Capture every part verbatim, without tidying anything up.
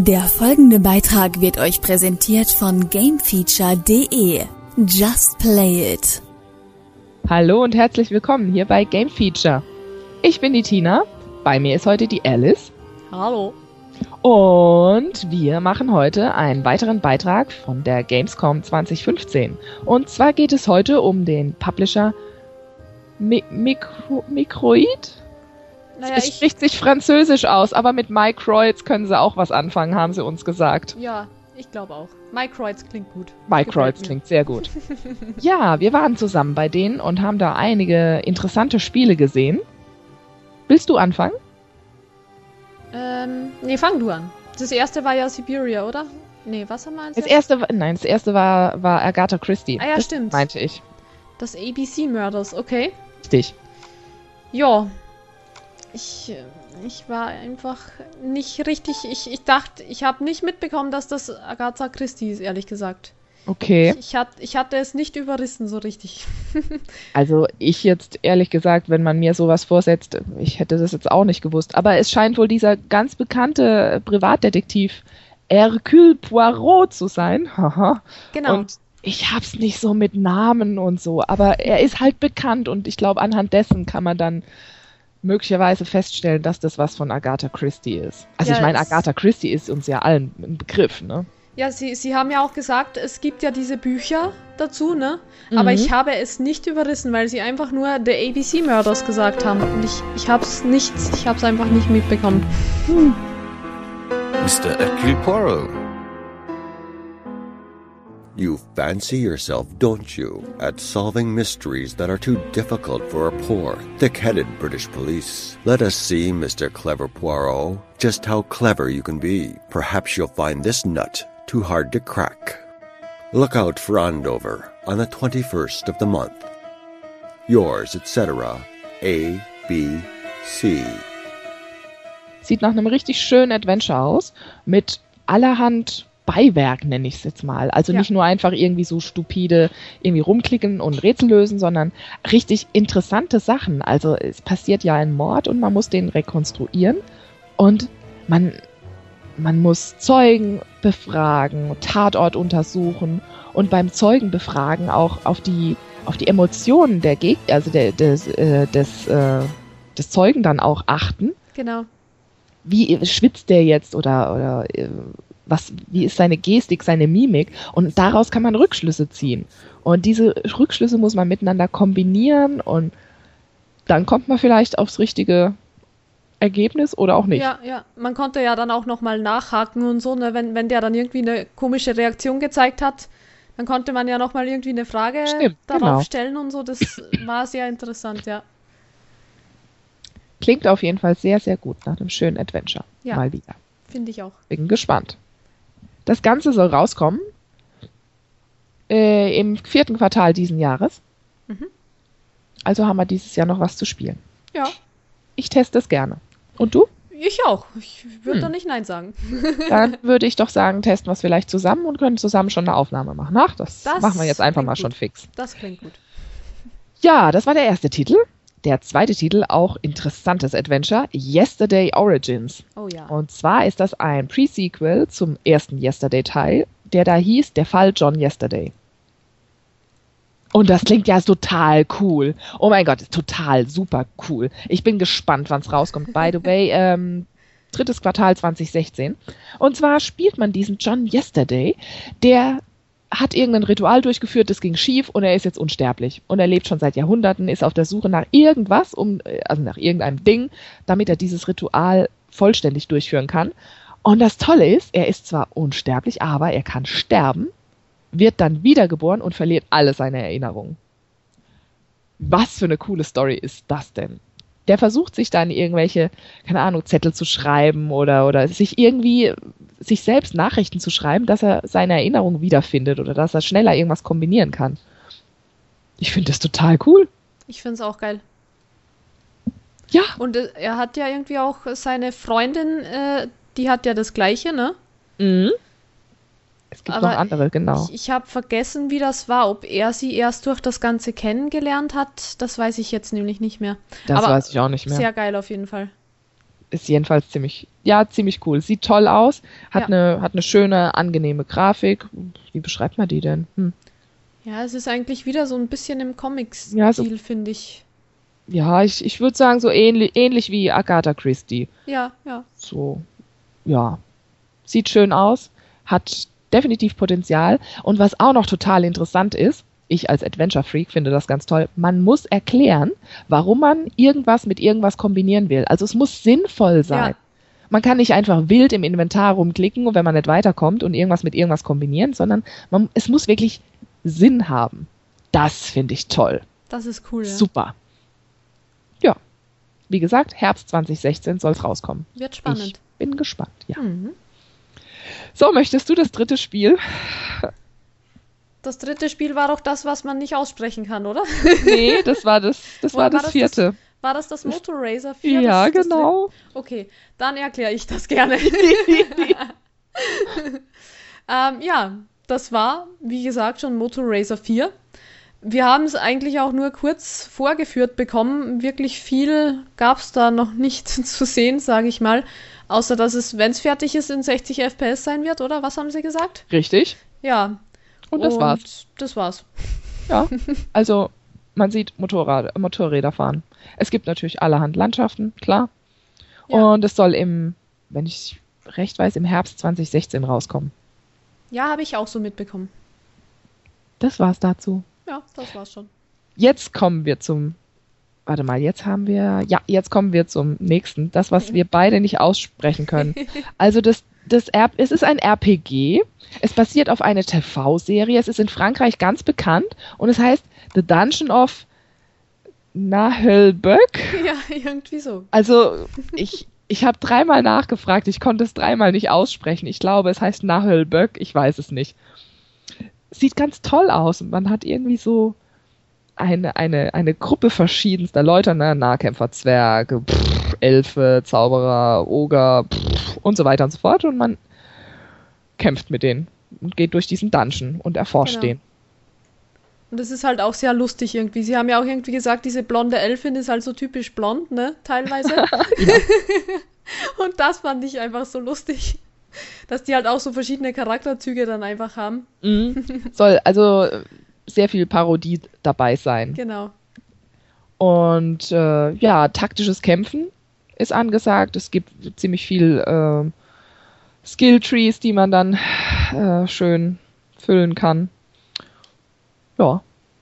Der folgende Beitrag wird euch präsentiert von Gamefeature punkt de. Just play it. Hallo und herzlich willkommen hier bei Gamefeature. Ich bin die Tina, bei mir ist heute die Alice. Hallo. Und wir machen heute einen weiteren Beitrag von der Gamescom zwanzig fünfzehn. Und zwar geht es heute um den Publisher Mi- Micro- Microid? Naja, es ich, spricht sich französisch aus, aber mit Microids können sie auch was anfangen, haben sie uns gesagt. Ja, ich glaube auch. Microids klingt gut. Microids klingt sehr gut. Ja, wir waren zusammen bei denen und haben da einige interessante Spiele gesehen. Willst du anfangen? Ähm, nee, fang du an. Das erste war ja Siberia, oder? Nee, was haben wir als Das erste, war- nein, das erste war, war Agatha Christie. Ah ja, das stimmt. meinte ich. Das A B C Murders, okay. Richtig. Ja. Ich, äh, ich war einfach nicht richtig... Ich, ich dachte, ich habe nicht mitbekommen, dass das Agatha Christie ist, ehrlich gesagt. Okay. Ich, ich, hat, ich hatte es nicht überrissen, so richtig. Also ich jetzt ehrlich gesagt, wenn man mir sowas vorsetzt, ich hätte das jetzt auch nicht gewusst. Aber es scheint wohl dieser ganz bekannte Privatdetektiv Hercule Poirot zu sein. Haha. Genau. Und ich hab's nicht so mit Namen und so, aber er ist halt bekannt und ich glaube, anhand dessen kann man dann möglicherweise feststellen, dass das was von Agatha Christie ist. Also Ja, ich meine, es- Agatha Christie ist uns ja allen ein Begriff, ne? Ja, Sie, Sie haben ja auch gesagt, es gibt ja diese Bücher dazu, ne? Aber Mhm. ich habe es nicht überrissen, weil Sie einfach nur The A B C Murders gesagt haben. Und ich, ich hab's nicht, ich hab's einfach nicht mitbekommen. Mister Hercule Poirot. You fancy yourself, don't you, at solving mysteries that are too difficult for a poor, thick-headed British police. Let us see, Mister Clever Poirot, just how clever you can be. Perhaps you'll find this nut too hard to crack. Look out for Andover on the twenty-first of the month. Yours, et cetera, A B C. Sieht nach einem richtig schönen Adventure aus, mit allerhand Beiwerk, nenne ich es jetzt mal. Also Ja. nicht nur einfach irgendwie so stupide irgendwie rumklicken und Rätsel lösen, sondern richtig interessante Sachen. Also es passiert ja ein Mord und man muss den rekonstruieren und man, man muss Zeugen befragen, Tatort untersuchen und beim Zeugen befragen auch auf die, auf die Emotionen der Gegner, also der, des, äh, des, äh, des Zeugen dann auch achten. Genau. Wie schwitzt der jetzt oder, oder äh, was, wie ist seine Gestik, seine Mimik und daraus kann man Rückschlüsse ziehen. Und diese Rückschlüsse muss man miteinander kombinieren und dann kommt man vielleicht aufs richtige Ergebnis oder auch nicht. Ja, ja. Man konnte ja dann auch nochmal nachhaken und so, ne? Wenn, wenn der dann irgendwie eine komische Reaktion gezeigt hat, dann konnte man ja nochmal irgendwie eine Frage Stimmt, darauf genau. stellen und so. Das war sehr interessant, ja. Klingt auf jeden Fall sehr, sehr gut nach einem schönen Adventure. Ja. Mal wieder. Finde ich auch. Bin gespannt. Das Ganze soll rauskommen äh, im vierten Quartal diesen Jahres. Mhm. Also haben wir dieses Jahr noch was zu spielen. Ja, Ich teste es gerne. Und du? ich auch. Ich würde Hm. da nicht Nein sagen. Dann würde ich doch sagen, testen wir es vielleicht zusammen und können zusammen schon eine Aufnahme machen. Ach, das, Das machen wir jetzt einfach klingt mal schon gut. fix. Das klingt gut. Ja, das war der erste Titel. Der zweite Titel, auch interessantes Adventure, Yesterday Origins. Oh ja. Und zwar ist das ein Pre-Sequel zum ersten Yesterday-Teil, der da hieß Der Fall John Yesterday. Und das klingt ja total cool. Oh mein Gott, total super cool. Ich bin gespannt, wann es rauskommt. By the way, ähm, drittes Quartal zwanzig sechzehn. Und zwar spielt man diesen John Yesterday, der hat irgendein Ritual durchgeführt, das ging schief und er ist jetzt unsterblich. Und er lebt schon seit Jahrhunderten, ist auf der Suche nach irgendwas, um, also nach irgendeinem Ding, damit er dieses Ritual vollständig durchführen kann. Und das Tolle ist, er ist zwar unsterblich, aber er kann sterben, wird dann wiedergeboren und verliert alle seine Erinnerungen. Was für eine coole Story ist das denn? Der versucht sich dann irgendwelche, keine Ahnung, Zettel zu schreiben oder, oder sich irgendwie, sich selbst Nachrichten zu schreiben, dass er seine Erinnerungen wiederfindet oder dass er schneller irgendwas kombinieren kann. Ich finde das total cool. Ich finde es auch geil. Ja. Und äh, er hat ja irgendwie auch seine Freundin, äh, die hat ja das Gleiche, ne? Mhm. Es gibt Aber noch andere, genau. Ich, ich habe vergessen, wie das war. Ob er sie erst durch das Ganze kennengelernt hat, das weiß ich jetzt nämlich nicht mehr. Das aber weiß ich auch nicht mehr. Sehr geil auf jeden Fall. ist jedenfalls ziemlich, ja, ziemlich cool. Sieht toll aus, hat Ja. eine, hat eine schöne, angenehme Grafik. Wie beschreibt man die denn? Hm. Ja, es ist eigentlich wieder so ein bisschen im Comic-Stil, Ja, so- finde ich. Ja, ich, ich würde sagen, so ähnlich, ähnlich wie Agatha Christie. Ja, ja. So, ja. Sieht schön aus, hat definitiv Potenzial. Und was auch noch total interessant ist, ich als Adventure-Freak finde das ganz toll, man muss erklären, warum man irgendwas mit irgendwas kombinieren will. Also es muss sinnvoll sein. Ja. Man kann nicht einfach wild im Inventar rumklicken und wenn man nicht weiterkommt und irgendwas mit irgendwas kombinieren, sondern man, es muss wirklich Sinn haben. Das finde ich toll. Das ist cool, ja. Super. Ja. Wie gesagt, Herbst zwanzig sechzehn soll es rauskommen. Wird spannend. Ich bin gespannt, ja. Mhm. So, möchtest du das dritte Spiel? Das dritte Spiel war doch das, was man nicht aussprechen kann, oder? Nee, das war das, das war War das das vierte. War das das Motor Racer vier? Ja, das, das genau. dritte? Okay, dann erkläre ich das gerne. ähm, ja, das war, wie gesagt, schon Motor Racer vier. Wir haben es eigentlich auch nur kurz vorgeführt bekommen. Wirklich viel gab es da noch nicht zu sehen, sage ich mal. Außer, dass es, wenn es fertig ist, in sechzig F P S sein wird, oder? Was haben sie gesagt? Richtig. Ja. Und das war's. Das war's. Ja. Also, man sieht Motorrad, Motorräder fahren. Es gibt natürlich allerhand Landschaften, klar. Ja. Und es soll im, wenn ich recht weiß, im Herbst zwanzig sechzehn rauskommen. Ja, habe ich auch so mitbekommen. Das war's dazu. Ja, das war's schon. Jetzt kommen wir zum, warte mal, jetzt haben wir, ja, jetzt kommen wir zum nächsten, das, was wir beide nicht aussprechen können. Also das, das R, es ist ein R P G, es basiert auf einer T V-Serie, es ist in Frankreich ganz bekannt und es heißt The Dungeon of Naheulbeuk. Ja, irgendwie so. Also ich, ich habe dreimal nachgefragt, ich konnte es dreimal nicht aussprechen. Ich glaube, es heißt Naheulbeuk, ich weiß es nicht. Sieht ganz toll aus und man hat irgendwie so eine, eine, eine Gruppe verschiedenster Leute, ne? Nahkämpfer, Zwerge, pff, Elfe, Zauberer, Oger pff, und so weiter und so fort und man kämpft mit denen und geht durch diesen Dungeon und erforscht Genau. den. Und das ist halt auch sehr lustig irgendwie. Sie haben ja auch irgendwie gesagt, diese blonde Elfin ist halt so typisch blond, ne? Teilweise. Und das fand ich einfach so lustig. Dass die halt auch so verschiedene Charakterzüge dann einfach haben. Mhm. Soll also sehr viel Parodie dabei sein. Genau. Und äh, ja, taktisches Kämpfen ist angesagt. Es gibt ziemlich viel äh, Skill-Trees, die man dann äh, schön füllen kann. Ja.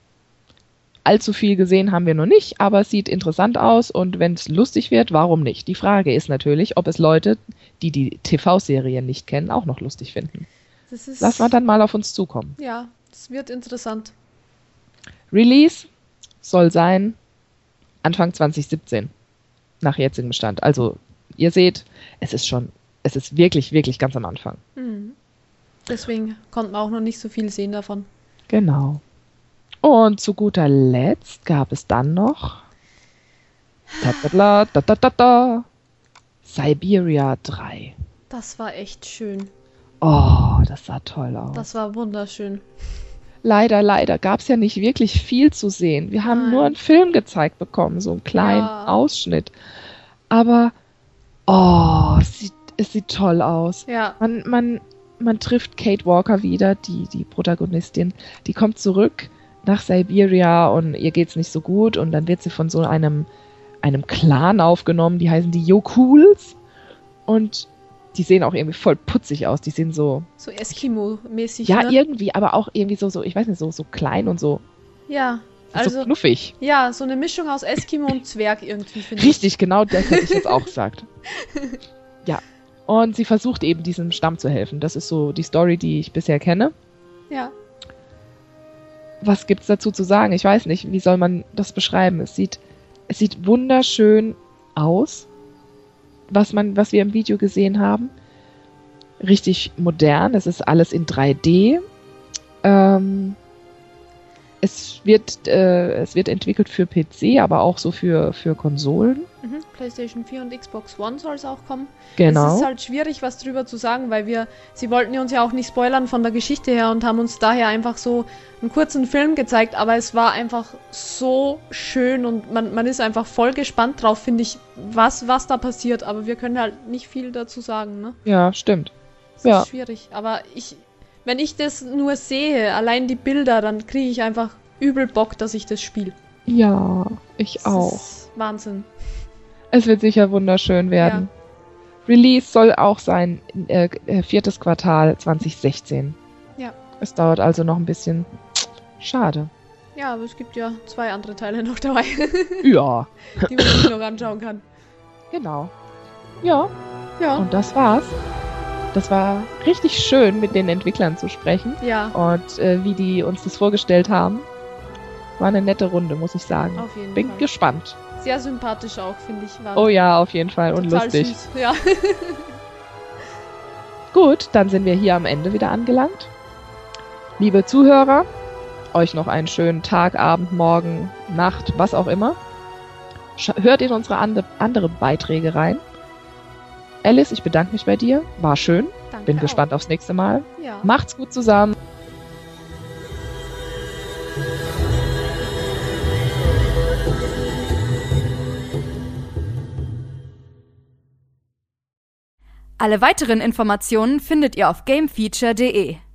Allzu viel gesehen haben wir noch nicht, aber es sieht interessant aus und wenn es lustig wird, warum nicht? Die Frage ist natürlich, ob es Leute, die die T V-Serien nicht kennen, auch noch lustig finden. Das ist, Lass mal dann mal auf uns zukommen. Ja, das wird interessant. Release soll sein Anfang zwanzig siebzehn, nach jetzigem Stand. Also ihr seht, es ist schon, es ist wirklich, wirklich ganz am Anfang. Mhm. Deswegen konnten wir auch noch nicht so viel sehen davon. Genau. Und zu guter Letzt gab es dann noch da, da, da, da, da, da, Siberia drei. Das war echt schön. Oh, das sah toll aus. Das war wunderschön. Leider, leider gab es ja nicht wirklich viel zu sehen. Wir haben Nein. nur einen Film gezeigt bekommen, so einen kleinen Ja. Ausschnitt. Aber, oh, es sieht, es sieht toll aus. Ja, Man, man, man trifft Kate Walker wieder, die, die Protagonistin. Die kommt zurück nach Siberia und ihr geht's nicht so gut und dann wird sie von so einem, einem Clan aufgenommen, die heißen die Yokuls und die sehen auch irgendwie voll putzig aus. Die sehen so, so Eskimo-mäßig, ja, ne? irgendwie, aber auch irgendwie so, so, ich weiß nicht, so, so klein und so, Ja, so also, knuffig. ja, so eine Mischung aus Eskimo und Zwerg irgendwie, finde ich. Richtig, genau das hätte ich jetzt auch gesagt. Ja. Und sie versucht eben diesem Stamm zu helfen. Das ist so die Story, die ich bisher kenne. Ja, Was gibt's dazu zu sagen? Ich weiß nicht, wie soll man das beschreiben? Es sieht, es sieht wunderschön aus, was man, was wir im Video gesehen haben. Richtig modern. Es ist alles in drei D. Ähm, Es wird, äh, es wird entwickelt für P C, aber auch so für, für Konsolen. Mhm. PlayStation vier und Xbox One soll es auch kommen. Genau. Es ist halt schwierig, was drüber zu sagen, weil wir, sie wollten uns ja auch nicht spoilern von der Geschichte her und haben uns daher einfach so einen kurzen Film gezeigt, aber es war einfach so schön und man, man ist einfach voll gespannt drauf, finde ich, was, was da passiert, aber wir können halt nicht viel dazu sagen, ne? Ja, stimmt. Das Ja. ist schwierig, aber ich, wenn ich das nur sehe, allein die Bilder, dann kriege ich einfach übel Bock, dass ich das spiele. Ja, ich Das auch. ist Wahnsinn. Es wird sicher wunderschön werden. Release soll auch sein, äh, äh, viertes Quartal zwanzig sechzehn. Ja. Es dauert also noch ein bisschen. Schade. Ja, aber es gibt ja zwei andere Teile noch dabei, Ja. die man sich noch anschauen kann. Genau. Ja, Ja. und das war's. Das war richtig schön, mit den Entwicklern zu sprechen. Ja, Und äh, wie die uns das vorgestellt haben. War eine nette Runde, muss ich sagen. auf jeden Bin Fall. gespannt. Sehr sympathisch auch, finde ich. War Oh ja, auf jeden Fall. Und total lustig. süß. Ja. Gut, dann sind wir hier am Ende wieder angelangt. Liebe Zuhörer, euch noch einen schönen Tag, Abend, Morgen, Nacht, was auch immer. Sch- hört in unsere ande- andere Beiträge rein. Alice, ich bedanke mich bei dir. War schön. Danke Bin auch. gespannt aufs nächste Mal. Ja. Macht's gut zusammen. Alle weiteren Informationen findet ihr auf gamefeature punkt de.